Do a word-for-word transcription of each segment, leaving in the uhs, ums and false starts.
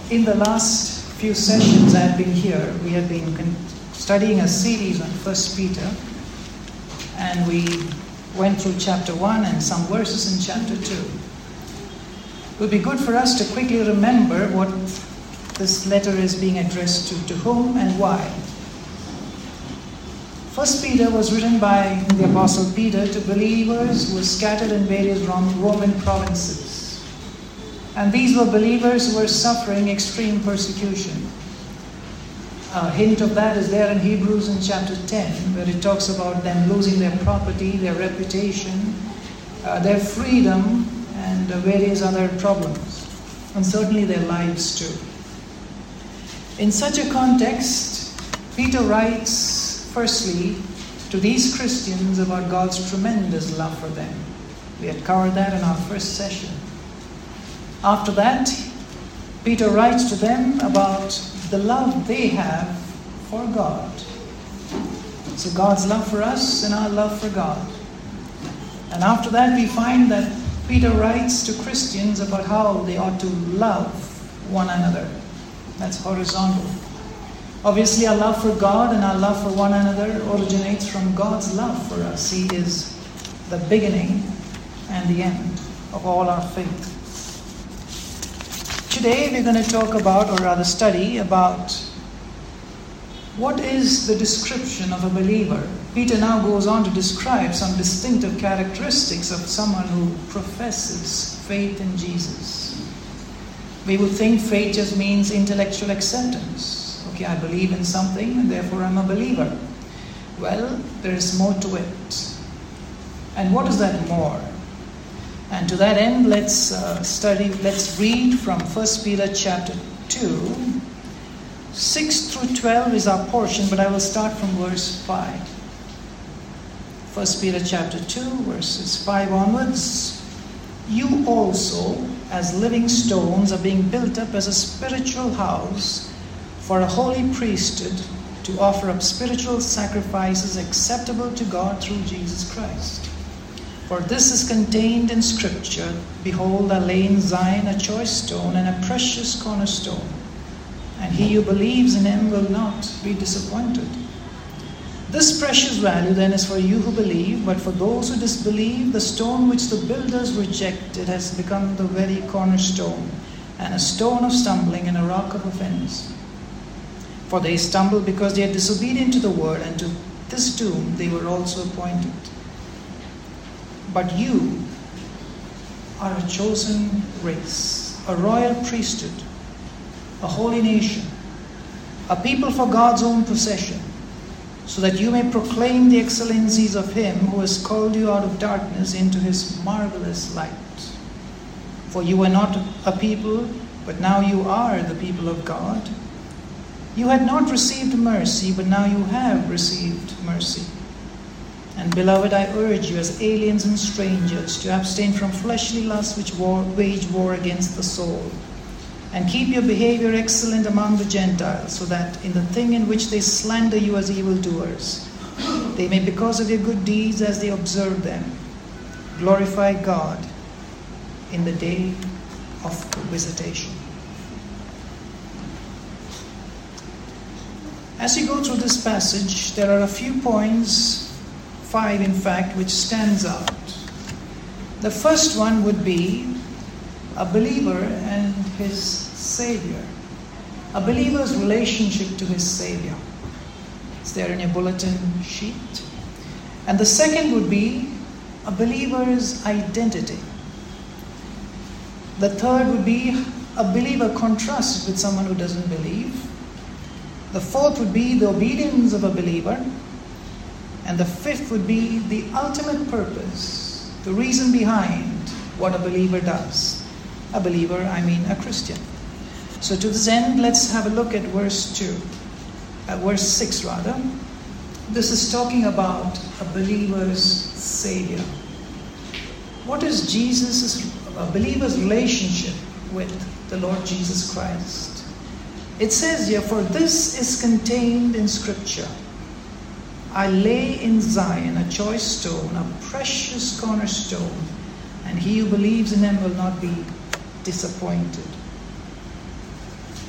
In the last few sessions I've been here, we have been con- studying a series on First Peter, and we went through chapter one and some verses in chapter two. It would be good for us to quickly remember what this letter is being addressed to, to whom and why. First Peter was written by the Apostle Peter to believers who were scattered in various Roman provinces. And these were believers who were suffering extreme persecution. A hint of that is there in Hebrews in chapter ten, where it talks about them losing their property, their reputation, uh, their freedom, and uh, various other problems, and certainly their lives too. In such a context, Peter writes, firstly, to these Christians about God's tremendous love for them. We had covered that in our first session. After that, Peter writes to them about the love they have for God. So God's love for us and our love for God. And after that, we find that Peter writes to Christians about how they ought to love one another. That's horizontal. Obviously, our love for God and our love for one another originates from God's love for us. He is the beginning and the end of all our faith. Today we're going to talk about, or rather study about, what is the description of a believer. Peter now goes on to describe some distinctive characteristics of someone who professes faith in Jesus. We would think faith just means intellectual acceptance. Okay, I believe in something and therefore I'm a believer. Well, there is more to it. And what is that more? And to that end, let's uh, study, let's read from First Peter chapter two. six through twelve is our portion, but I will start from verse five. First Peter chapter two, verses five onwards. You also, as living stones, are being built up as a spiritual house for a holy priesthood, to offer up spiritual sacrifices acceptable to God through Jesus Christ. For this is contained in Scripture, behold, I lay in Zion a choice stone and a precious cornerstone, and he who believes in him will not be disappointed. This precious value then is for you who believe, but for those who disbelieve, the stone which the builders rejected has become the very cornerstone, and a stone of stumbling and a rock of offense. For they stumbled because they are disobedient to the word, and to this doom they were also appointed. But you are a chosen race, a royal priesthood, a holy nation, a people for God's own possession, so that you may proclaim the excellencies of him who has called you out of darkness into his marvelous light. For you were not a people, but now you are the people of God. You had not received mercy, but now you have received mercy. And beloved, I urge you as aliens and strangers to abstain from fleshly lusts which war, wage war against the soul, and keep your behavior excellent among the Gentiles, so that in the thing in which they slander you as evildoers, they may, because of your good deeds as they observe them, glorify God in the day of visitation. As you go through this passage, there are a few points, five in fact, which stands out. The first one would be a believer and his Savior. A believer's relationship to his Savior. It's there in your bulletin sheet. And the second would be a believer's identity. The third would be a believer contrasted with someone who doesn't believe. The fourth would be the obedience of a believer. And the fifth would be the ultimate purpose, the reason behind what a believer does. A believer, I mean a Christian. So to this end, let's have a look at verse two, uh, verse six rather. This is talking about a believer's Savior. What is Jesus' a believer's relationship with the Lord Jesus Christ? It says here, for this is contained in Scripture. I lay in Zion a choice stone, a precious cornerstone, and he who believes in him will not be disappointed.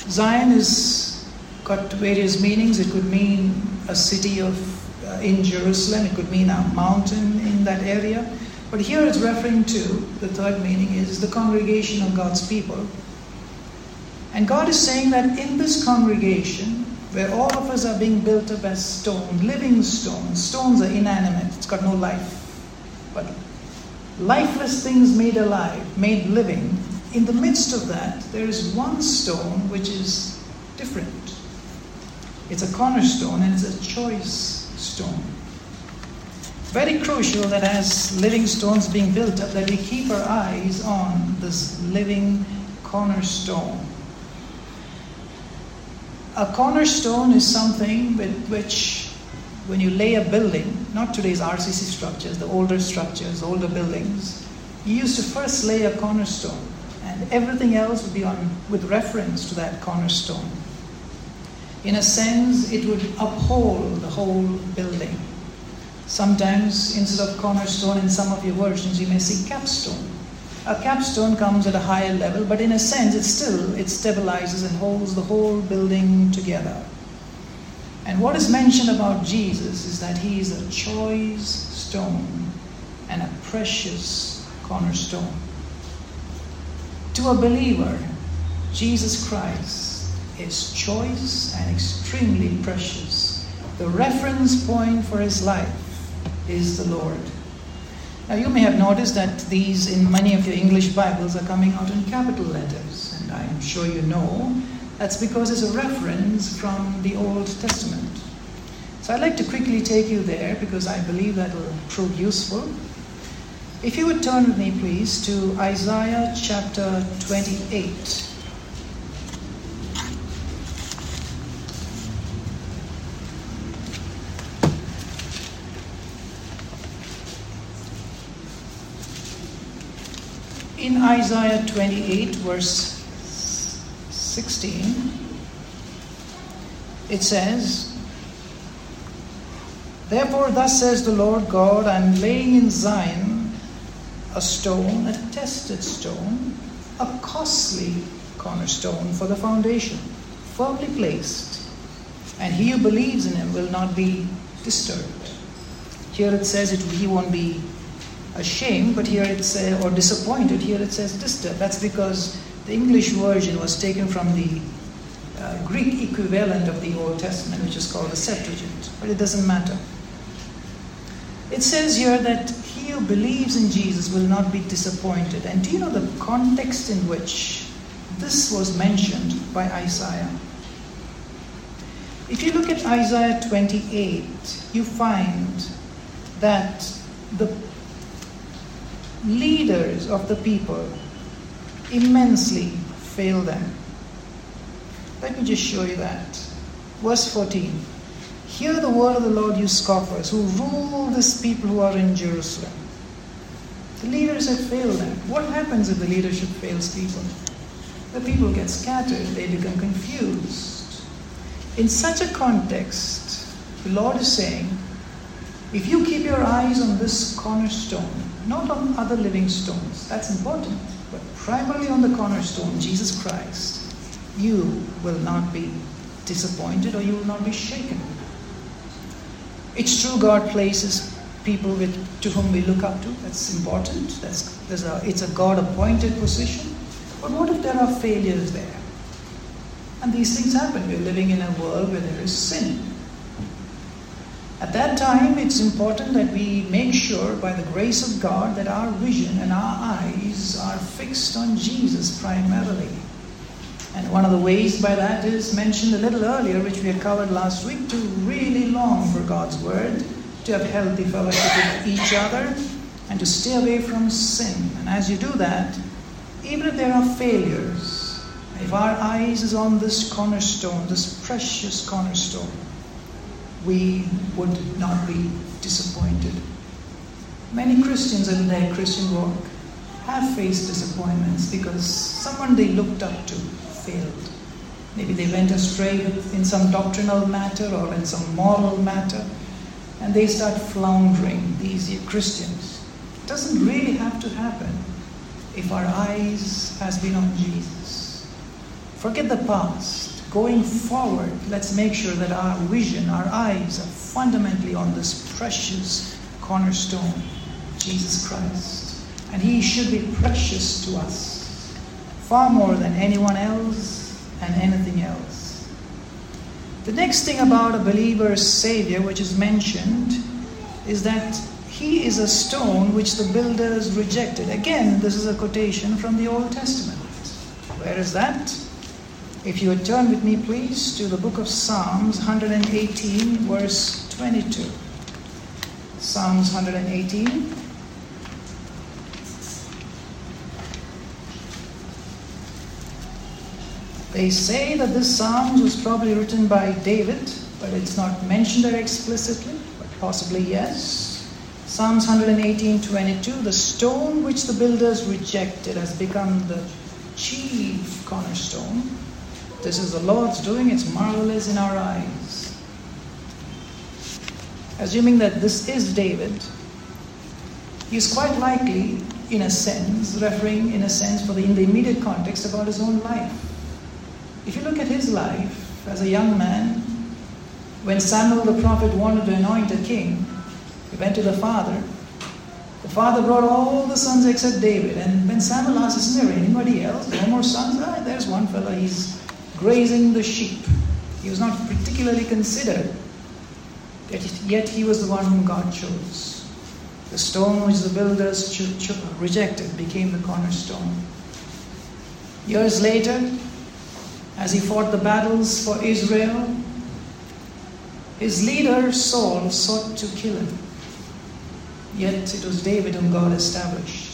Zion is got various meanings. It could mean a city of uh, in Jerusalem. It could mean a mountain in that area. But here it's referring to, the third meaning is the congregation of God's people. And God is saying that in this congregation, where all of us are being built up as stone, living stones. Stones are inanimate. It's got no life. But lifeless things made alive, made living. In the midst of that, there is one stone which is different. It's a cornerstone and it's a choice stone. Very crucial that as living stones being built up, that we keep our eyes on this living cornerstone. A cornerstone is something with which, when you lay a building, not today's R C C structures, the older structures, older buildings, you used to first lay a cornerstone, and everything else would be on with reference to that cornerstone. In a sense, it would uphold the whole building. Sometimes, instead of cornerstone, in some of your versions, you may see capstone. A capstone comes at a higher level, but in a sense, it still, it stabilizes and holds the whole building together. And what is mentioned about Jesus is that he is a choice stone and a precious cornerstone. To a believer, Jesus Christ is choice and extremely precious. The reference point for his life is the Lord. Now you may have noticed that these in many of your English Bibles are coming out in capital letters, and I am sure you know that's because it's a reference from the Old Testament. So I'd like to quickly take you there because I believe that will prove useful. If you would turn with me please to Isaiah chapter twenty-eight. In Isaiah twenty-eight, verse sixteen, it says, "Therefore thus says the Lord God, I am laying in Zion a stone, a tested stone, a costly cornerstone for the foundation, firmly placed, and he who believes in him will not be disturbed." Here it says it, he won't be ashamed, but here it says, or disappointed, here it says disturbed. That's because the English version was taken from the uh, Greek equivalent of the Old Testament, which is called the Septuagint, but it doesn't matter. It says here that he who believes in Jesus will not be disappointed. And do you know the context in which this was mentioned by Isaiah? If you look at Isaiah twenty-eight, you find that the leaders of the people immensely fail them. Let me just show you that. Verse fourteen. "Hear the word of the Lord, you scoffers, who rule this people who are in Jerusalem." The leaders have failed them. What happens if the leadership fails people? The people get scattered, they become confused. In such a context, the Lord is saying, if you keep your eyes on this cornerstone, not on other living stones, that's important, but primarily on the cornerstone, Jesus Christ, you will not be disappointed or you will not be shaken. It's true God places people with, to whom we look up to. That's important. That's, there's a, it's a God-appointed position. But what if there are failures there? And these things happen. We're living in a world where there is sin. At that time, it's important that we make sure, by the grace of God, that our vision and our eyes are fixed on Jesus primarily. And one of the ways by that is mentioned a little earlier, which we had covered last week, to really long for God's Word, to have healthy fellowship with each other, and to stay away from sin. And as you do that, even if there are failures, if our eyes is on this cornerstone, this precious cornerstone, we would not be disappointed. Many Christians in their Christian walk have faced disappointments because someone they looked up to failed. Maybe they went astray in some doctrinal matter or in some moral matter, and they start floundering, these Christians. It doesn't really have to happen if our eyes has been on Jesus. Forget the past. Going forward, let's make sure that our vision, our eyes are fundamentally on this precious cornerstone, Jesus Christ. And He should be precious to us, far more than anyone else and anything else. The next thing about a believer's Savior, which is mentioned, is that He is a stone which the builders rejected. Again, this is a quotation from the Old Testament. Where is that? If you would turn with me, please, to the book of Psalms one hundred eighteen, verse twenty-two. Psalms one hundred eighteen. They say that this Psalms was probably written by David, but it's not mentioned there explicitly, but possibly yes. Psalms one hundred eighteen, twenty-two, the stone which the builders rejected has become the chief cornerstone. This is the Lord's doing, it's marvelous in our eyes. Assuming that this is David, he's quite likely, in a sense, referring in a sense for the, in the immediate context about his own life. If you look at his life as a young man, when Samuel the prophet wanted to anoint a king, he went to the father. The father brought all the sons except David. And when Samuel asked, isn't there anybody else? No more sons? Ah, there's one fellow, he's grazing the sheep. He was not particularly considered. Yet he was the one whom God chose. The stone which the builders cho- cho- rejected became the cornerstone. Years later, as he fought the battles for Israel, his leader Saul sought to kill him. Yet it was David whom God established.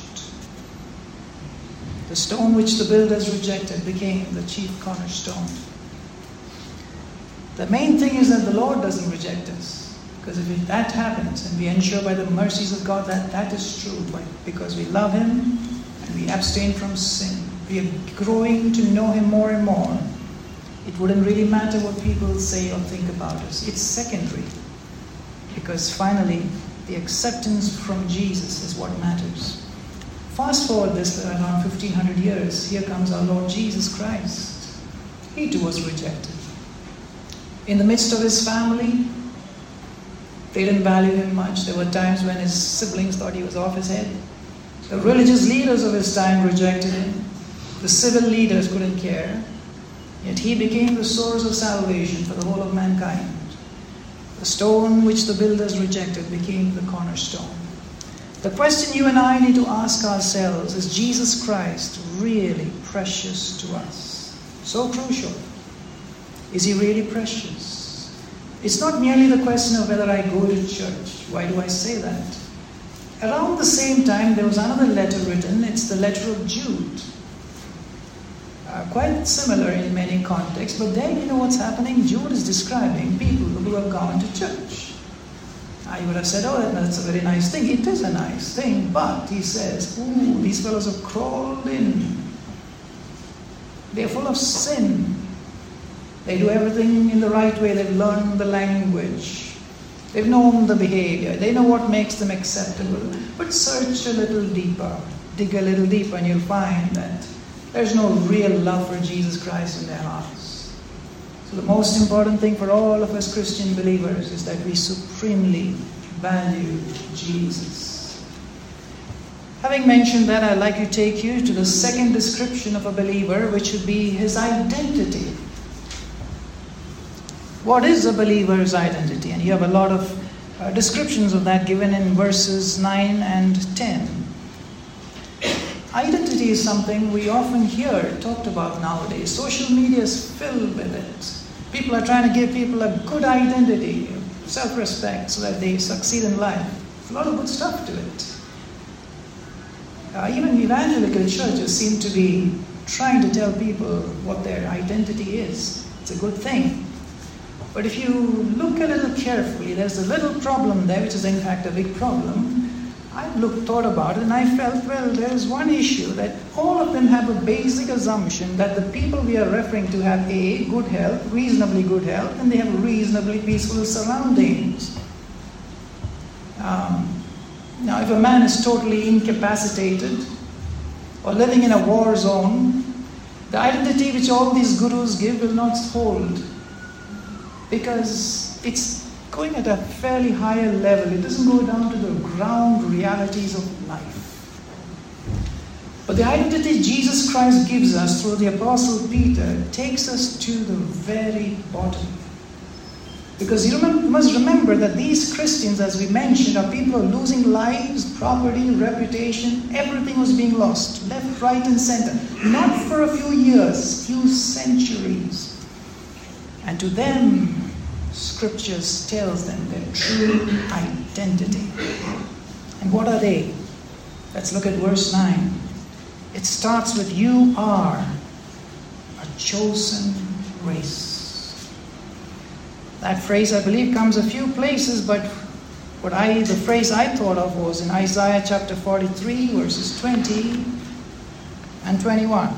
The stone which the builders rejected became the chief cornerstone. The main thing is that the Lord doesn't reject us. Because if that happens, and we ensure by the mercies of God that that is true, but because we love Him and we abstain from sin, we are growing to know Him more and more, it wouldn't really matter what people say or think about us. It's secondary. Because finally, the acceptance from Jesus is what matters. Fast forward this around fifteen hundred years, here comes our Lord Jesus Christ. He too was rejected. In the midst of His family, they didn't value Him much. There were times when His siblings thought He was off His head. The religious leaders of His time rejected Him. The civil leaders couldn't care. Yet He became the source of salvation for the whole of mankind. The stone which the builders rejected became the cornerstone. The question you and I need to ask ourselves is, Jesus Christ really precious to us? So crucial. Is He really precious? It's not merely the question of whether I go to church. Why do I say that? Around the same time, there was another letter written. It's the letter of Jude. Uh, quite similar in many contexts, but then you know what's happening? Jude is describing people who have gone to church. I would have said, oh, that's a very nice thing. It is a nice thing, but he says, ooh, these fellows have crawled in. They're full of sin. They do everything in the right way. They've learned the language. They've known the behavior. They know what makes them acceptable. But search a little deeper. Dig a little deeper and you'll find that there's no real love for Jesus Christ in their hearts. So the most important thing for all of us Christian believers is that we supremely value Jesus. Having mentioned that, I'd like to take you to the second description of a believer, which would be his identity. What is a believer's identity? And you have a lot of uh, descriptions of that given in verses nine and ten. Identity is something we often hear talked about nowadays. Social media is filled with it. People are trying to give people a good identity, self-respect, so that they succeed in life. There's a lot of good stuff to it. Uh, even evangelical churches seem to be trying to tell people what their identity is. It's a good thing. But if you look a little carefully, there's a little problem there, which is in fact a big problem. I've looked, thought about it, and I felt, well, there's one issue that all of them have a basic assumption that the people we are referring to have A, good health, reasonably good health, and they have reasonably peaceful surroundings. Um, now, if a man is totally incapacitated or living in a war zone, the identity identity which all these gurus give will not hold, because it's going at a fairly higher level. It doesn't go down to the ground realities of life. But the identity Jesus Christ gives us through the Apostle Peter takes us to the very bottom. Because you must remember that these Christians, as we mentioned, are people who are losing lives, property, reputation. Everything was being lost, left, right, and center. Not for a few years, few centuries. And to them, Scriptures tells them their true identity. And what are they? Let's look at verse nine. It starts with, you are a chosen race. That phrase, I believe, comes a few places, but what I the phrase I thought of was in Isaiah chapter forty-three, verses twenty and twenty-one.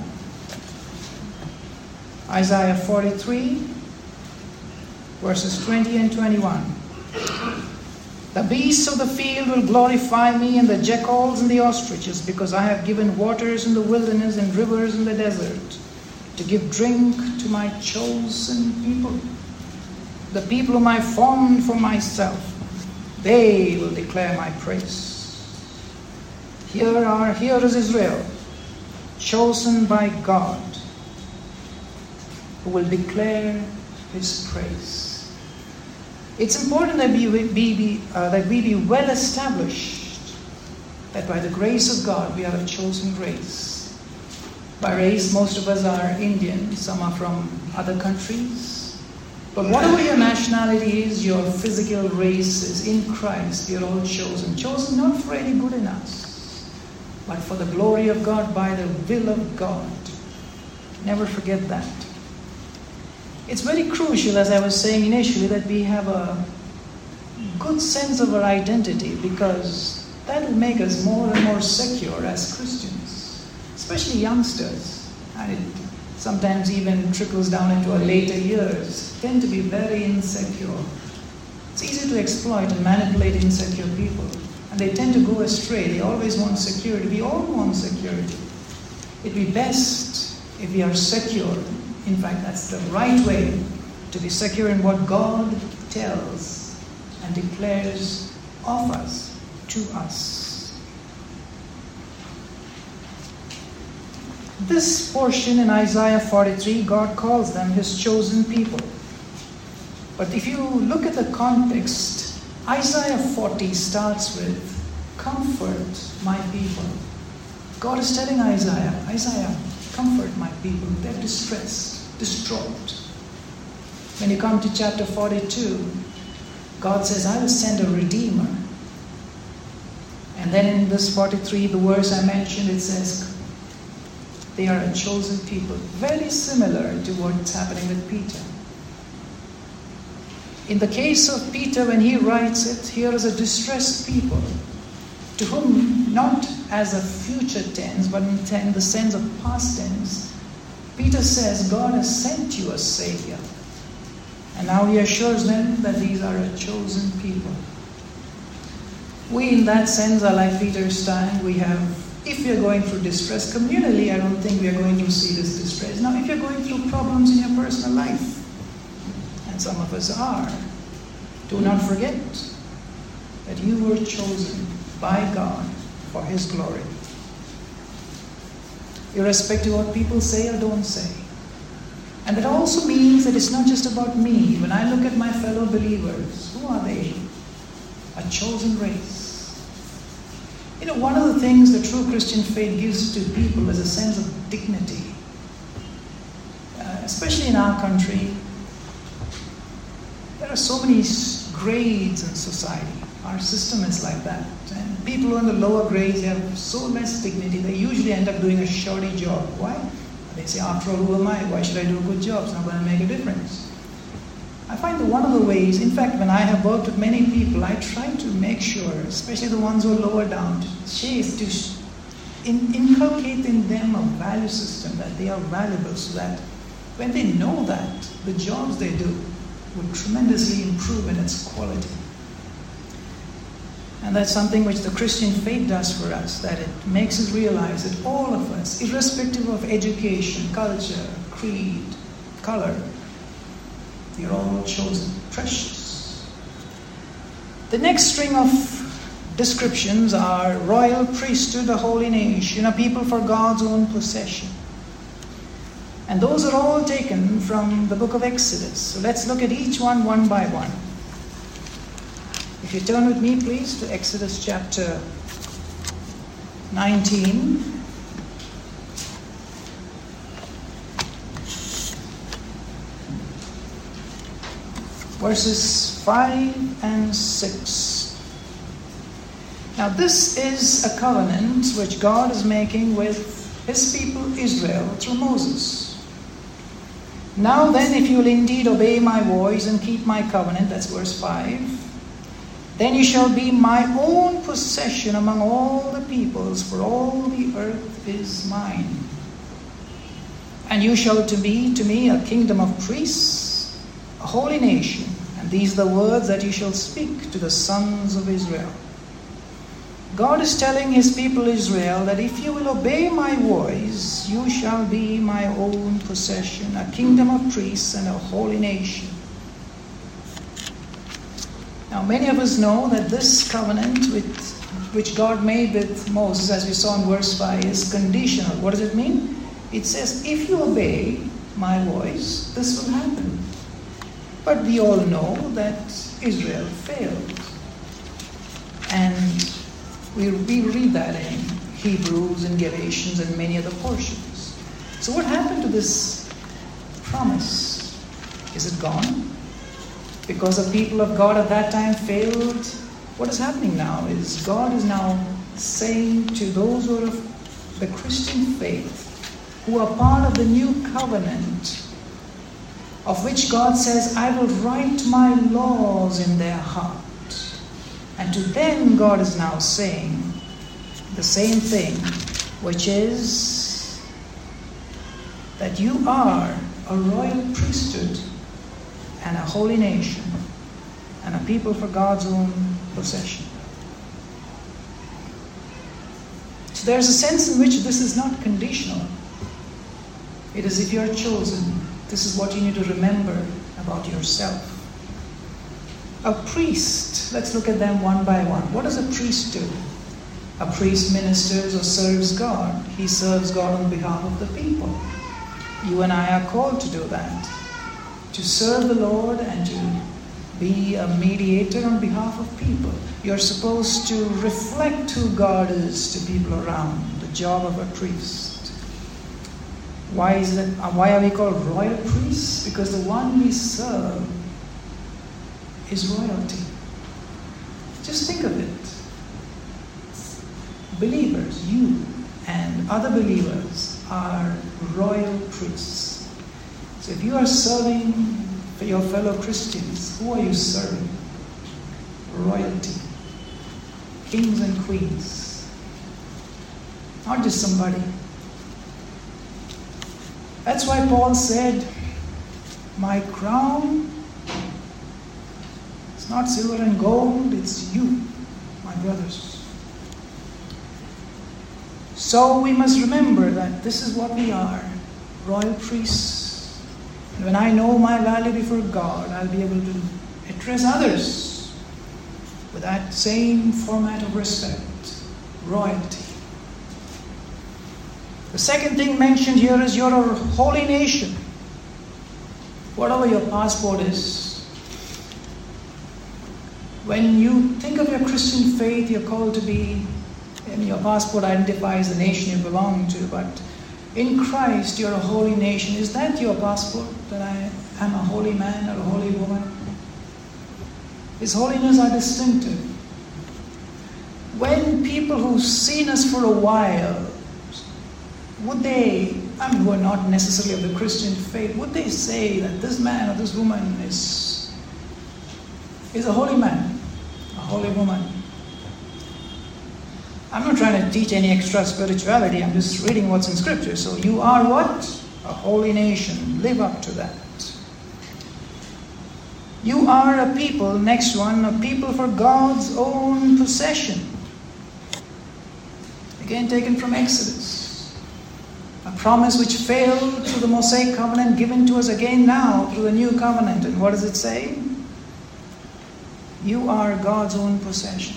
Isaiah forty-three, verses twenty and twenty-one. The beasts of the field will glorify me, and the jackals and the ostriches, because I have given waters in the wilderness and rivers in the desert, to give drink to my chosen people, the people whom I formed for myself. They will declare my praise. Here are, here is Israel, chosen by God, who will declare his praise. It's important that we be, uh, that we be well established that by the grace of God we are a chosen race. By race, most of us are Indian, some are from other countries. But whatever your nationality is, your physical race is in Christ. We are all chosen. Chosen not for any good in us, but for the glory of God, by the will of God. Never forget that. It's very crucial, as I was saying initially, that we have a good sense of our identity, because that will make us more and more secure as Christians, especially youngsters. And it sometimes even trickles down into our later years, tend to be very insecure. It's easy to exploit and manipulate insecure people, and they tend to go astray. They always want security. We all want security. It'd be best if we are secure. In fact, that's the right way to be secure in what God tells and declares of us, to us. This portion in Isaiah forty-three, God calls them his chosen people. But if you look at the context, Isaiah forty starts with, comfort my people. God is telling Isaiah, Isaiah, comfort my people. They're distressed, distraught. When you come to chapter forty-two, God says, I will send a redeemer. And then in this forty-three, the verse I mentioned, it says, they are a chosen people. Very similar to what's happening with Peter. In the case of Peter, when he writes it, here is a distressed people, to whom, not as a future tense, but in the sense of past tense, Peter says, God has sent you a Savior. And now he assures them that these are a chosen people. We, in that sense, are like Peter's time. We have, if we are going through distress communally, I don't think we are going to see this distress. Now, if you're going through problems in your personal life, and some of us are, do not forget that you were chosen by God for his glory. Irrespective of what people say or don't say. And that also means that it's not just about me. When I look at my fellow believers, who are they? A chosen race. You know, one of the things the true Christian faith gives to people is a sense of dignity. Uh, especially in our country, there are so many grades in society. Our system is like that. And people who are in the lower grades, they have so less dignity, they usually end up doing a shoddy job. Why? They say, after all, who am I? Why should I do a good job? It's not going to make a difference. I find that one of the ways, in fact, when I have worked with many people, I try to make sure, especially the ones who are lower down, chase to in, inculcate in them a value system that they are valuable, so that when they know that, the jobs they do will tremendously improve in its quality. And that's something which the Christian faith does for us, that it makes us realize that all of us, irrespective of education, culture, creed, color, we are all chosen, precious. The next string of descriptions are royal priesthood, a holy nation, a people for God's own possession. And those are all taken from the book of Exodus. So let's look at each one one by one. If you turn with me, please, to Exodus chapter nineteen. Verses five and six. Now this is a covenant which God is making with His people Israel through Moses. Now then, if you will indeed obey my voice and keep my covenant, that's verse five, then you shall be my own possession among all the peoples, for all the earth is mine. And you shall to be to me a kingdom of priests, a holy nation. And these are the words that you shall speak to the sons of Israel. God is telling His people Israel that if you will obey my voice, you shall be my own possession, a kingdom of priests and a holy nation. Now, many of us know that this covenant with, which God made with Moses, as we saw in verse five, is conditional. What does it mean? It says, if you obey my voice, this will happen. But we all know that Israel failed. And we, we read that in Hebrews and Galatians and many other portions. So what happened to this promise? Is it gone? Because the people of God at that time failed. What is happening now is God is now saying to those who are of the Christian faith, who are part of the new covenant, of which God says, I will write my laws in their heart. And to them God is now saying the same thing, which is that you are a royal priesthood and a holy nation, and a people for God's own possession. So there's a sense in which this is not conditional. It is if you're chosen, this is what you need to remember about yourself. A priest, let's look at them one by one. What does a priest do? A priest ministers or serves God. He serves God on behalf of the people. You and I are called to do that. To serve the Lord and to be a mediator on behalf of people. You're supposed to reflect who God is to people around, the job of a priest. Why is that? Why are we called royal priests? Because the one we serve is royalty. Just think of it. Believers, you and other believers are royal priests. So if you are serving for your fellow Christians, who are you serving? Royalty. Kings and queens. Not just somebody. That's why Paul said, my crown is not silver and gold, it's you, my brothers. So we must remember that this is what we are, royal priests. And when I know my value before God, I'll be able to address others with that same format of respect, royalty. The second thing mentioned here is you're a holy nation. Whatever your passport is, when you think of your Christian faith, you're called to be, and your passport identifies the nation you belong to, but in Christ, you're a holy nation. Is that your passport, that I am a holy man or a holy woman? His holiness are distinctive. When people who've seen us for a while, would they, I mean, who are not necessarily of the Christian faith, would they say that this man or this woman is, is a holy man, a holy woman? I'm not trying to teach any extra spirituality. I'm just reading what's in Scripture. So you are what? A holy nation. Live up to that. You are a people, next one, a people for God's own possession. Again taken from Exodus. A promise which failed through the Mosaic covenant, given to us again now through the new covenant. And what does it say? You are God's own possession.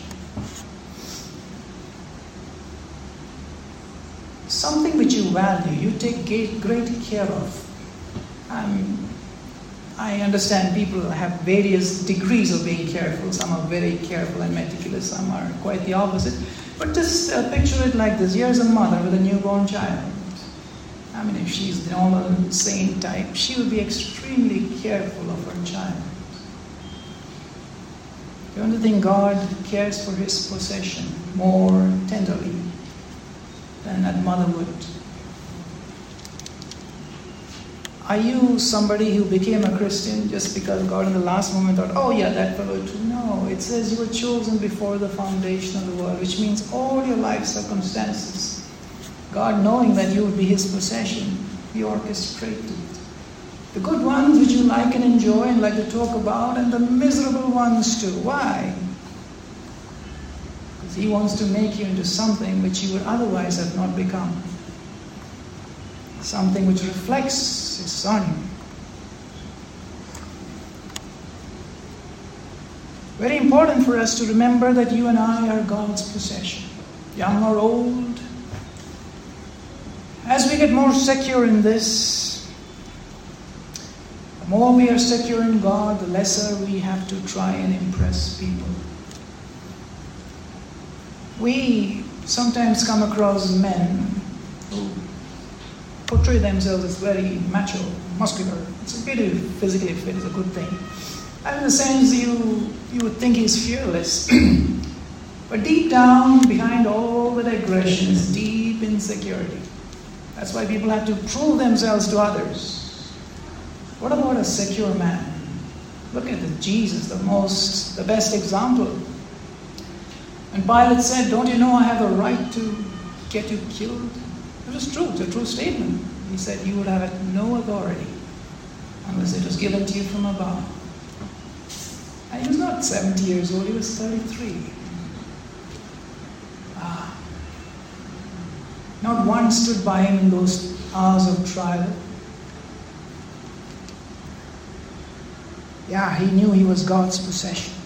Something which you value, you take great care of. Um, I understand people have various degrees of being careful. Some are very careful and meticulous, some are quite the opposite. But just uh, picture it like this. Here's a mother with a newborn child. I mean, if she's the normal, sane type, she would be extremely careful of her child. Don't you think God cares for His possession more tenderly than that mother would? Are you somebody who became a Christian just because God in the last moment thought, oh yeah, that fellow too? No, it says you were chosen before the foundation of the world, which means all your life circumstances, God knowing that you would be His possession, He orchestrated. The good ones which you like and enjoy and like to talk about, and the miserable ones too. Why? Because He wants to make you into something which you would otherwise have not become. Something which reflects His Son. Very important for us to remember that you and I are God's possession, young or old. As we get more secure in this, the more we are secure in God, the lesser we have to try and impress people. We sometimes come across men who portray themselves as very macho, muscular. It's a pity physically fit is a good thing. And in a sense, you, you would think he's fearless. But deep down, behind all that aggression is deep insecurity. That's why people have to prove themselves to others. What about a secure man? Look at the Jesus, the most, the best example. And Pilate said, don't you know I have a right to get you killed? It was true, it's a true statement. He said you would have no authority unless it was given to you from above. And he was not seventy years old, he was thirty-three. Ah. Not one stood by him in those hours of trial. Yeah, he knew he was God's possession.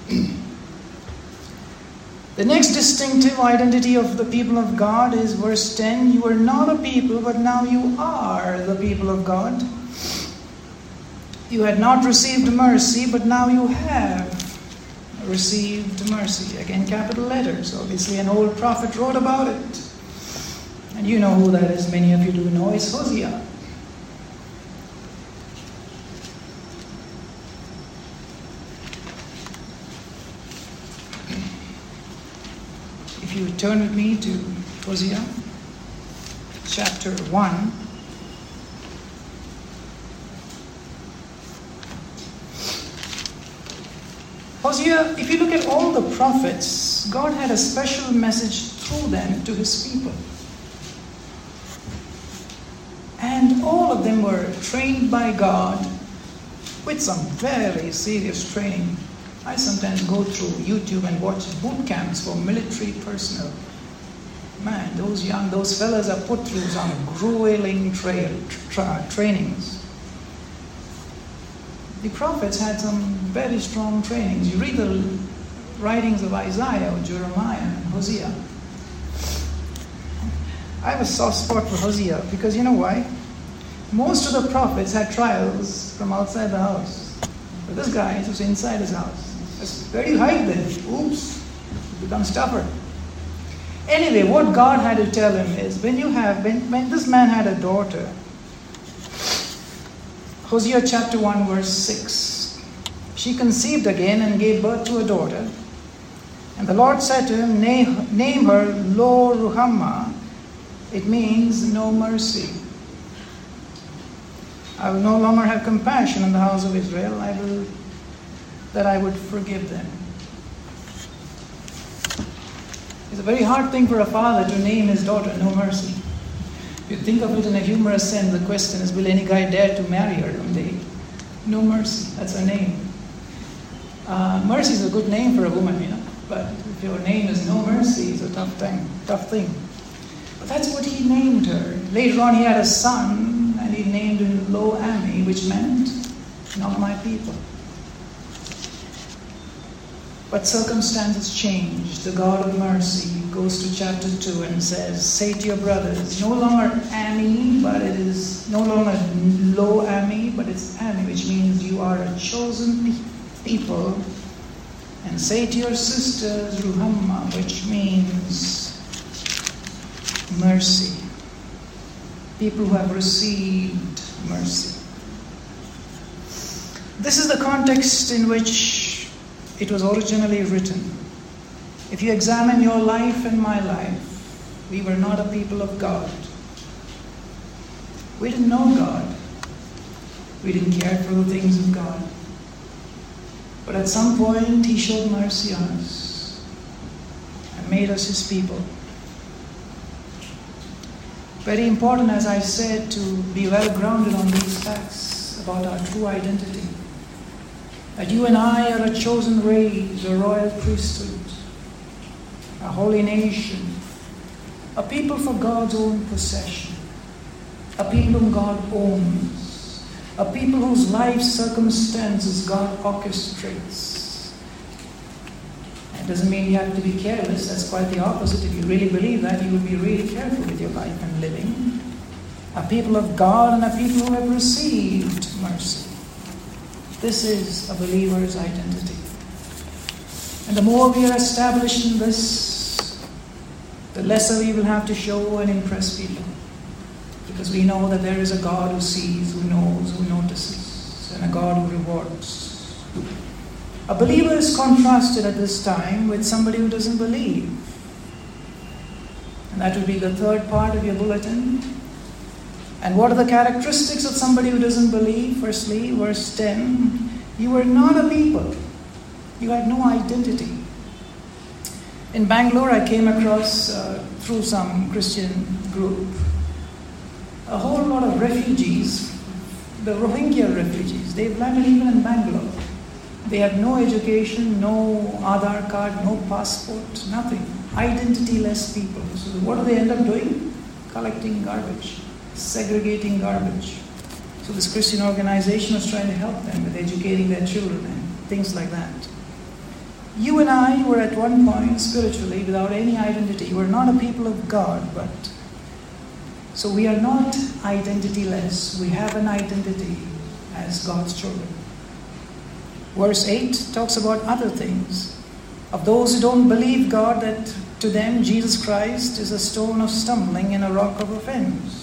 The next distinctive identity of the people of God is verse ten. You were not a people, but now you are the people of God. You had not received mercy, but now you have received mercy. Again, capital letters. Obviously, an old prophet wrote about it. And you know who that is. Many of you do know. It's Hosea. If you would turn with me to Hosea, chapter one. Hosea, if you look at all the prophets, God had a special message through them to His people. And all of them were trained by God with some very serious training. I sometimes go through YouTube and watch boot camps for military personnel. Man, those young, those fellas are put through some grueling trail, tra- trainings. The prophets had some very strong trainings. You read the writings of Isaiah or Jeremiah and Hosea. I have a soft spot for Hosea because you know why? Most of the prophets had trials from outside the house. But this guy was inside his house. Where do you hide then? Oops, it becomes tougher. Anyway, what God had to tell him is, when you have, when, when this man had a daughter, Hosea chapter one verse six, she conceived again and gave birth to a daughter. And the Lord said to him, name, name her Lo Ruhamah. It means no mercy. I will no longer have compassion on the house of Israel. I will that I would forgive them. It's a very hard thing for a father to name his daughter No Mercy. If you think of it in a humorous sense, the question is, will any guy dare to marry her one day? No Mercy, that's her name. Uh, mercy is a good name for a woman, you know. But if your name is No Mercy, it's a tough thing, tough thing. But that's what he named her. Later on, he had a son, and he named him Lo-Ami, which meant not my people. But circumstances change. The God of mercy goes to chapter two and says, say to your brothers, no longer Ami, but it is no longer Lo-Ami, but it's Ami, which means you are a chosen pe- people. And say to your sisters, Ruhamma, which means mercy. People who have received mercy. This is the context in which it was originally written. If you examine your life and my life, we were not a people of God. We didn't know God. We didn't care for the things of God. But at some point, He showed mercy on us and made us His people. Very important, as I said, to be well grounded on these facts about our true identity. That you and I are a chosen race, a royal priesthood, a holy nation, a people for God's own possession, a people whom God owns, a people whose life circumstances God orchestrates. It doesn't mean you have to be careless. That's quite the opposite. If you really believe that, you would be really careful with your life and living. A people of God and a people who have received mercy. This is a believer's identity. And the more we are established in this, the lesser we will have to show and impress people. Because we know that there is a God who sees, who knows, who notices, and a God who rewards. A believer is contrasted at this time with somebody who doesn't believe. And that will be the third part of your bulletin. And what are the characteristics of somebody who doesn't believe? Firstly, verse ten, you were not a people. You had no identity. In Bangalore, I came across, uh, through some Christian group, a whole lot of refugees, the Rohingya refugees. They've landed even in Bangalore. They have no education, no Aadhaar card, no passport, nothing. Identity-less people. So what do they end up doing? Collecting garbage, segregating garbage. So this Christian organization was trying to help them with educating their children and things like that. You and I were at one point spiritually without any identity. We're not a people of God, but so we are not identity-less. We have an identity as God's children. Verse eight talks about other things. Of those who don't believe God, that to them Jesus Christ is a stone of stumbling and a rock of offense.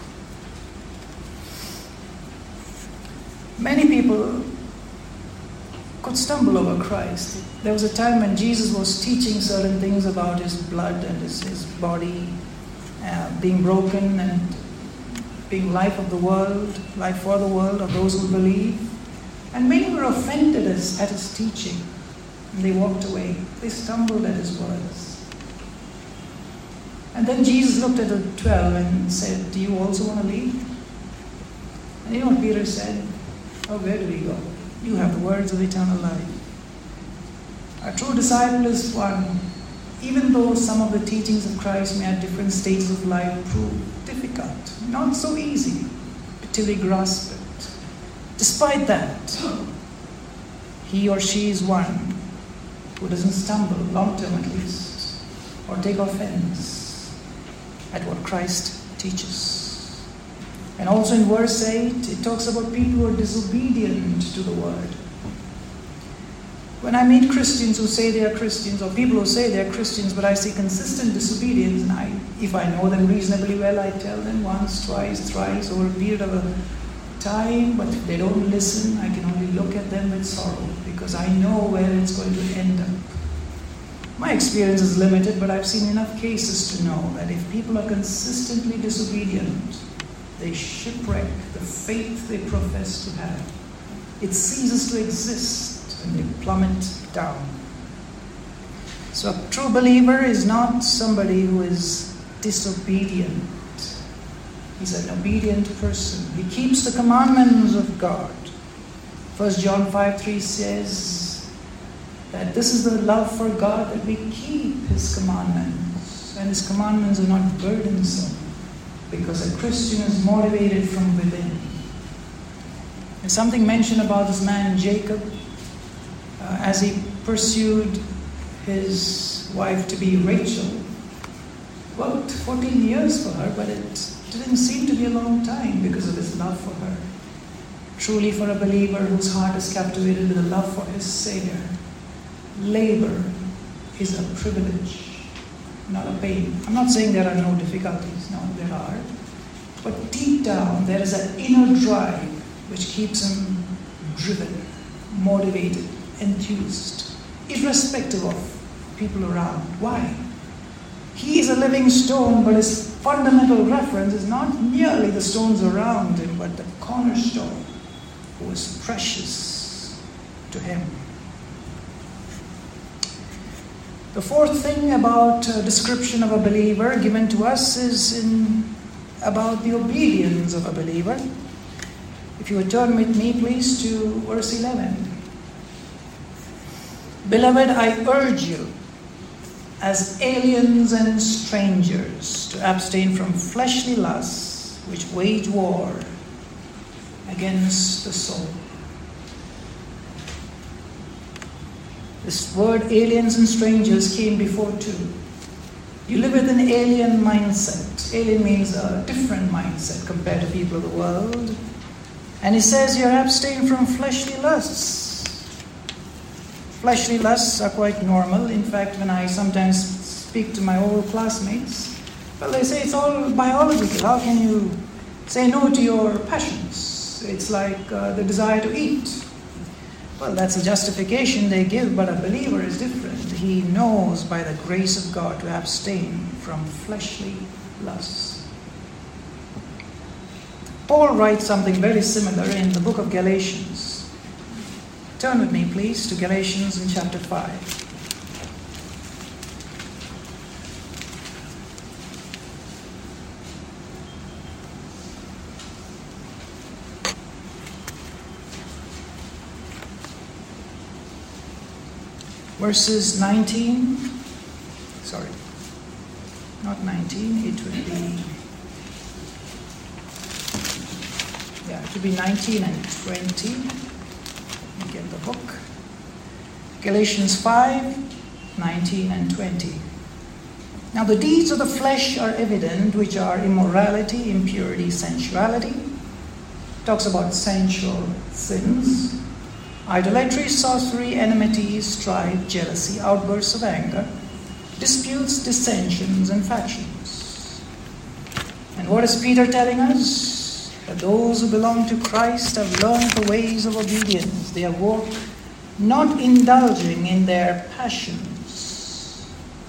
Many people could stumble over Christ. There was a time when Jesus was teaching certain things about His blood and His, his body uh, being broken and being life of the world, life for the world of those who believe. And many were offended as, at His teaching. And they walked away. They stumbled at His words. And then Jesus looked at the twelve and said, do you also want to leave? And you know what Peter said? Oh, where do we go? You have the words of eternal life. A true disciple is one, even though some of the teachings of Christ may at different stages of life prove difficult, not so easy, till we grasp it. Despite that, he or she is one who doesn't stumble, long term at least, or take offense at what Christ teaches. And also in verse eight, it talks about people who are disobedient to the word. When I meet Christians who say they are Christians, or people who say they are Christians, but I see consistent disobedience, and I, if I know them reasonably well, I tell them once, twice, thrice, over a period of a time, but if they don't listen, I can only look at them with sorrow, because I know where it's going to end up. My experience is limited, but I've seen enough cases to know that if people are consistently disobedient, they shipwreck the faith they profess to have. It ceases to exist and they plummet down. So a true believer is not somebody who is disobedient. He's an obedient person. He keeps the commandments of God. First John five three says, that this is the love for God, that we keep His commandments. And His commandments are not burdensome, because a Christian is motivated from within. There's something mentioned about this man Jacob, uh, as he pursued his wife to be Rachel. Worked fourteen years for her, but it didn't seem to be a long time because of his love for her. Truly, for a believer whose heart is captivated with a love for his Savior, labor is a privilege, not a pain. I'm not saying there are no difficulties. No, there are. But deep down, there is an inner drive which keeps him driven, motivated, enthused, irrespective of people around. Why? He is a living stone, but his fundamental reference is not merely the stones around him, but the cornerstone, who is precious to him. The fourth thing about a description of a believer given to us is in about the obedience of a believer. If you would turn with me, please, to verse eleven. Beloved, I urge you, as aliens and strangers, to abstain from fleshly lusts which wage war against the soul. This word aliens and strangers came before too. You live with an alien mindset. Alien means a different mindset compared to people of the world. And he says you're abstaining from fleshly lusts. Fleshly lusts are quite normal. In fact, when I sometimes speak to my old classmates, well, they say it's all biological. How can you say no to your passions? It's like uh, the desire to eat. Well, that's a justification they give, but a believer is different. He knows by the grace of God to abstain from fleshly lusts. Paul writes something very similar in the book of Galatians. Turn with me, please, to Galatians in chapter five. Verses nineteen, sorry, not nineteen, it would be, yeah, it would be nineteen and twenty. Let me get the book. Galatians five, nineteen and twenty. Now the deeds of the flesh are evident, which are immorality, impurity, sensuality. Talks about sensual sins. Idolatry, sorcery, enmity, strife, jealousy, outbursts of anger, disputes, dissensions, and factions. And what is Peter telling us? That those who belong to Christ have learned the ways of obedience. They have walked not indulging in their passions.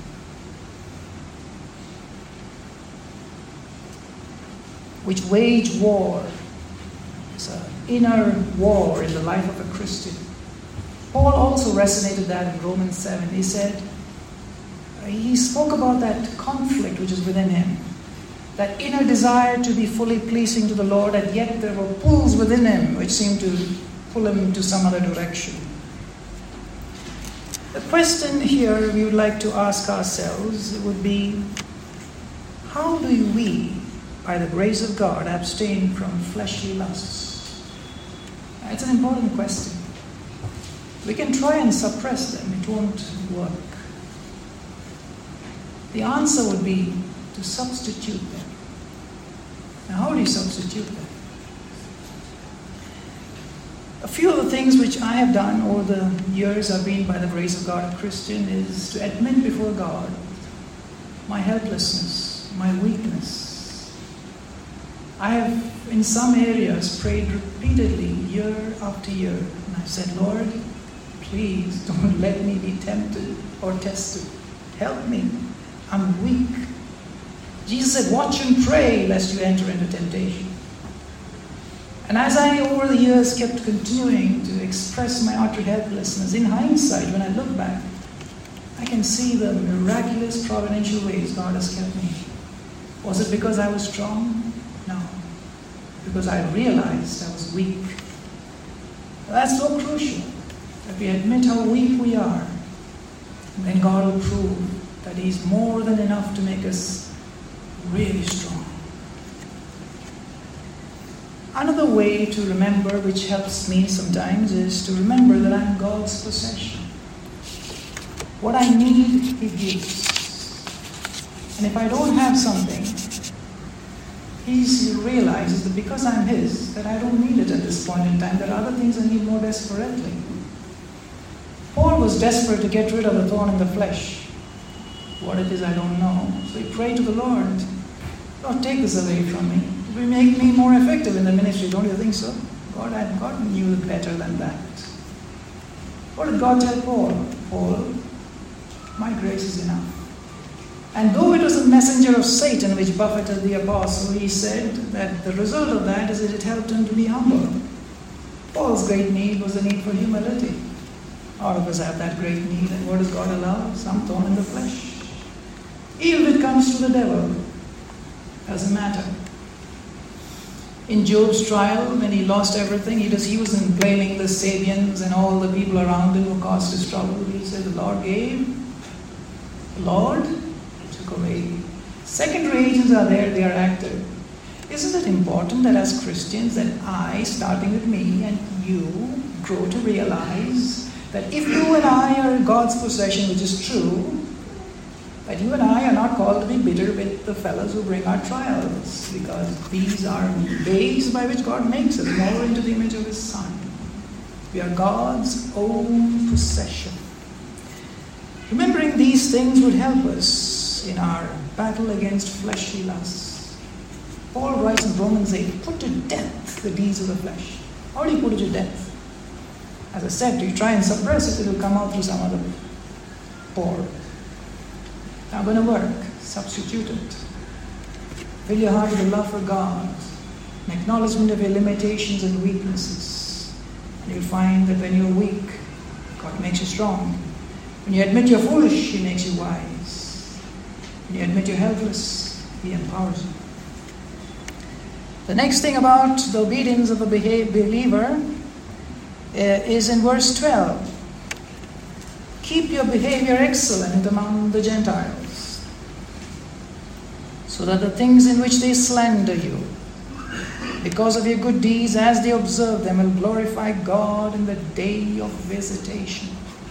Which wage war. It's an inner war in the life of a Christian. Paul also resonated that in Romans seven. He said, he spoke about that conflict which is within him. That inner desire to be fully pleasing to the Lord, and yet there were pulls within him which seemed to pull him to some other direction. The question here we would like to ask ourselves would be, how do we, by the grace of God, abstain from fleshly lusts? It's an important question. We can try and suppress them. It won't work. The answer would be to substitute them. Now, how do you substitute them? A few of the things which I have done over the years I've been, by the grace of God, a Christian, is to admit before God my helplessness, my weakness. I have, in some areas, prayed repeatedly, year after year, and I've said, Lord, please don't let me be tempted or tested. Help me. I'm weak. Jesus said, watch and pray lest you enter into temptation. And as I, over the years, kept continuing to express my utter helplessness, in hindsight, when I look back, I can see the miraculous providential ways God has kept me. Was it because I was strong? No. Because I realized I was weak. That's so crucial, that we admit how weak we are, And then God will prove that He's more than enough to make us really strong. Another way to remember, which helps me sometimes, is to remember that I'm God's possession. What I need, He gives. And if I don't have something, He realizes that because I'm His, that I don't need it at this point in time. There are other things I need more desperately. Paul was desperate to get rid of the thorn in the flesh. What it is, I don't know. So he prayed to the Lord, Lord, take this away from me. It will make me more effective in the ministry. Don't you think so? God, I, God knew better than that. What did God tell Paul? Paul, my grace is enough. And though it was a messenger of Satan which buffeted the apostle, he said that the result of that is that it helped him to be humble. Paul's great need was the need for humility. All of us have that great need, and what does God allow? Some thorn in the flesh. Even if it comes to the devil, doesn't matter. In Job's trial, when he lost everything, he, just, he wasn't blaming the Sabians and all the people around him who caused his trouble. He said, the Lord gave, the Lord took away. Secondary agents are there, they are active. Isn't it important that as Christians, that I, starting with me and you, grow to realize that if you and I are God's possession, which is true, that you and I are not called to be bitter with the fellows who bring our trials, because these are ways by which God makes us more into the image of His Son. We are God's own possession. Remembering these things would help us in our battle against fleshly lusts. Paul writes in Romans eight, put to death the deeds of the flesh. How do you put it to death? As I said, you try and suppress it, it will come out through some other pore. Not going to work. Substitute it. Fill your heart with a love for God, an acknowledgement of your limitations and weaknesses. And you'll find that when you're weak, God makes you strong. When you admit you're foolish, He makes you wise. When you admit you're helpless, He empowers you. The next thing about the obedience of a believer is in verse twelve. Keep your behavior excellent among the Gentiles, so that the things in which they slander you, because of your good deeds, as they observe them, will glorify God in the day of visitation.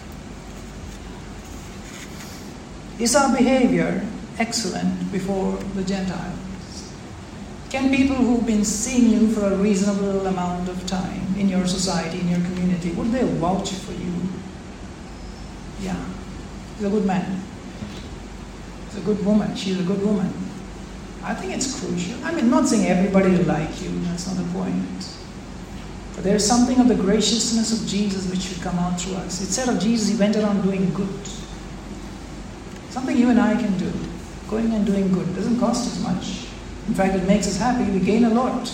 Is our behavior excellent before the Gentiles? Can people who've been seeing you for a reasonable amount of time in your society, in your community, would they vouch for you? Yeah, he's a good man. He's a good woman. She's a good woman. I think it's crucial. I mean, not saying everybody will like you. That's not the point. But there's something of the graciousness of Jesus which should come out through us. It said of Jesus, He went around doing good. Something you and I can do. Going and doing good. It doesn't cost us much. In fact, it makes us happy. We gain a lot.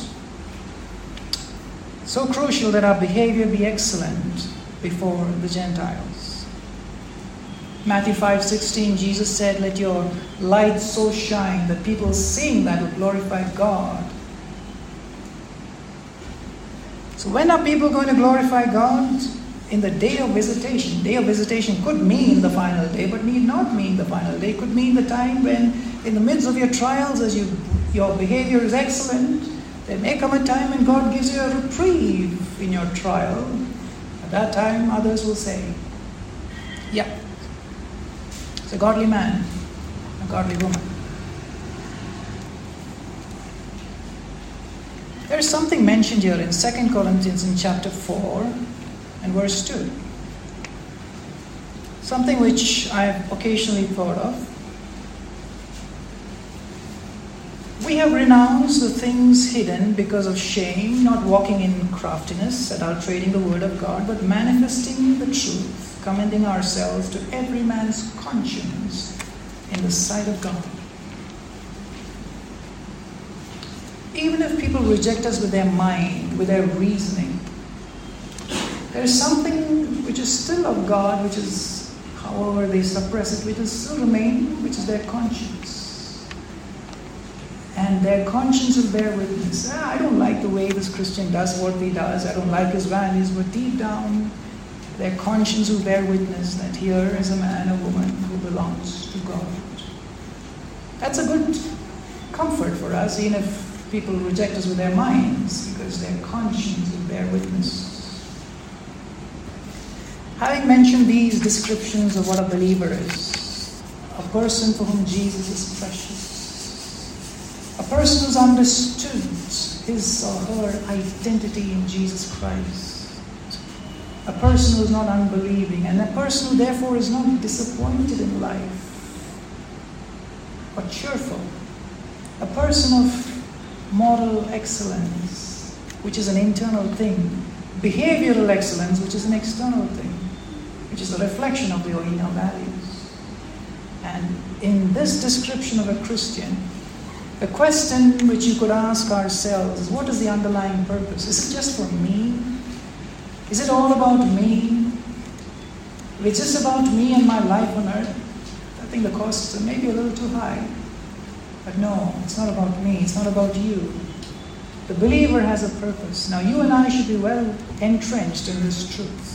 So crucial that our behavior be excellent before the Gentiles. Matthew five sixteen, Jesus said, let your light so shine that people seeing that will glorify God. So when are people going to glorify God? In the day of visitation. Day of visitation could mean the final day, but need not mean the final day. It could mean the time when, in the midst of your trials, as you your behavior is excellent, there may come a time when God gives you a reprieve in your trial. At that time, others will say, yeah, it's a godly man, a godly woman. There is something mentioned here in Second Corinthians in chapter four and verse two. Something which I have occasionally thought of. We have renounced the things hidden because of shame, not walking in craftiness, adulterating the word of God, but manifesting the truth, commending ourselves to every man's conscience in the sight of God. Even if people reject us with their mind, with their reasoning, there is something which is still of God, which is, however they suppress it, which will still remain, which is their conscience. And their conscience will bear witness. Ah, I don't like the way this Christian does what he does. I don't like his values. But deep down, their conscience will bear witness that here is a man or woman who belongs to God. That's a good comfort for us, even if people reject us with their minds, because their conscience will bear witness. Having mentioned these descriptions of what a believer is, a person for whom Jesus is precious, a person who's understood his or her identity in Jesus Christ, a person who's not unbelieving, and a person who therefore is not disappointed in life, but cheerful, a person of moral excellence, which is an internal thing, behavioral excellence, which is an external thing, which is a reflection of the inner values. And in this description of a Christian, the question which you could ask ourselves is, what is the underlying purpose? Is it just for me? Is it all about me? If it's just about me and my life on earth, I think the costs are maybe a little too high. But no, it's not about me. It's not about you. The believer has a purpose. Now you and I should be well entrenched in this truth.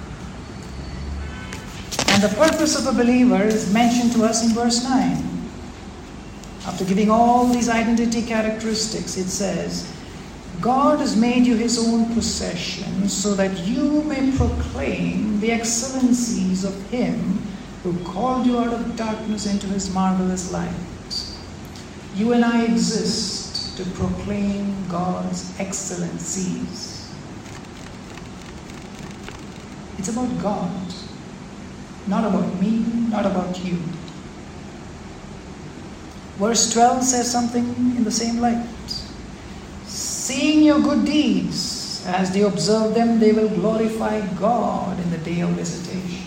And the purpose of a believer is mentioned to us in verse nine. After giving all these identity characteristics, it says, God has made you his own possession so that you may proclaim the excellencies of him who called you out of darkness into his marvelous light. You and I exist to proclaim God's excellencies. It's about God, not about me, not about you. Verse twelve says something in the same light. Seeing your good deeds, as they observe them, they will glorify God in the day of visitation.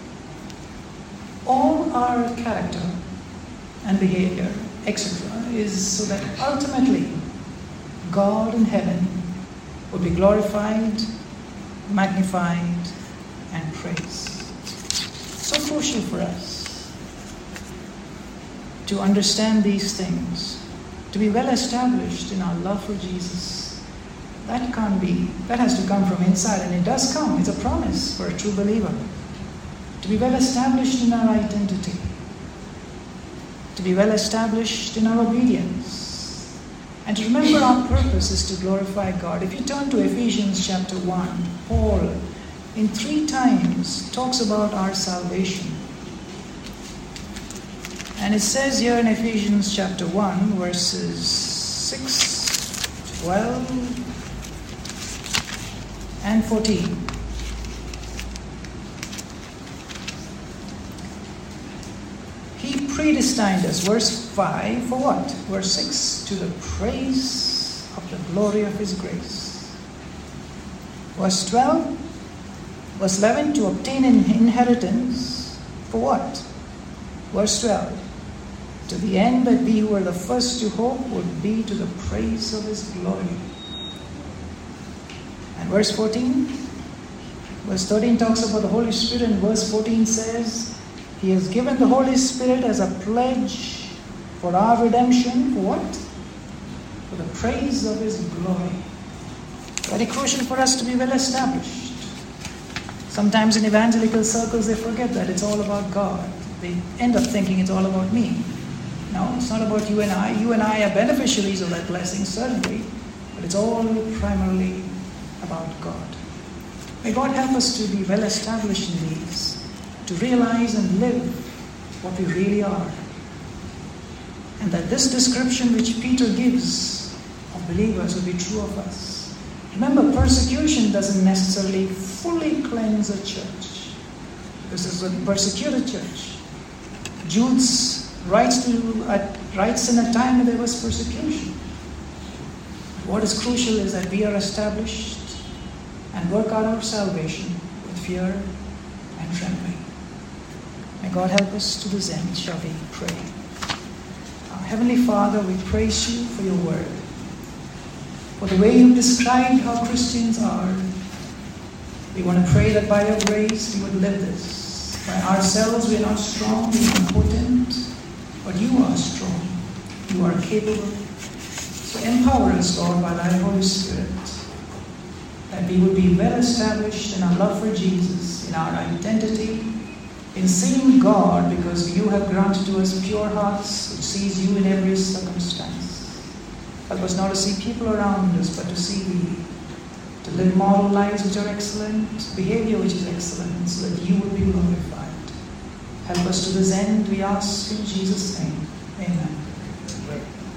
All our character and behavior, et cetera, is so that ultimately God in heaven will be glorified, magnified, and praised. So crucial for us to understand these things, to be well established in our love for Jesus. That can't be, that has to come from inside, and it does come. It's a promise for a true believer. To be well established in our identity, to be well established in our obedience, and to remember our purpose is to glorify God. If you turn to Ephesians chapter one, Paul in three times talks about our salvation. And it says here in Ephesians chapter one, verses six, twelve, and fourteen. He predestined us, verse five, for what? Verse six, to the praise of the glory of his grace. Verse twelve, verse eleven, to obtain an inheritance, for what? Verse twelve, to the end that we who were the first to hope would be to the praise of his glory. And verse fourteen, verse thirteen talks about the Holy Spirit, and verse fourteen says, he has given the Holy Spirit as a pledge for our redemption. For what? For the praise of his glory. Very crucial for us to be well established. Sometimes in evangelical circles they forget that it's all about God. They end up thinking it's all about me. No, it's not about you and I. You and I are beneficiaries of that blessing, certainly, but it's all primarily about God. May God help us to be well established in these, to realize and live what we really are. And that this description which Peter gives of believers will be true of us. Remember, persecution doesn't necessarily fully cleanse a church. This is a persecuted church. Jude writes, to, uh, writes in a time when there was persecution. What is crucial is that we are established and work out our salvation with fear and trembling. May God help us to this end. Shall we pray? Our Heavenly Father, we praise you for your word, for the way you described how Christians are. We want to pray that by your grace we would live this. By ourselves we are not strong, we are impotent, but you are strong. You are capable. So empower us, Lord, by thy Holy Spirit, that we would be well established in our love for Jesus, in our identity, in seeing God, because you have granted to us pure hearts which sees you in every circumstance. Help us not to see people around us, but to see thee, to live moral lives which are excellent, behavior which is excellent, so that you would be glorified. Help us to this end, we ask in Jesus' name. Amen.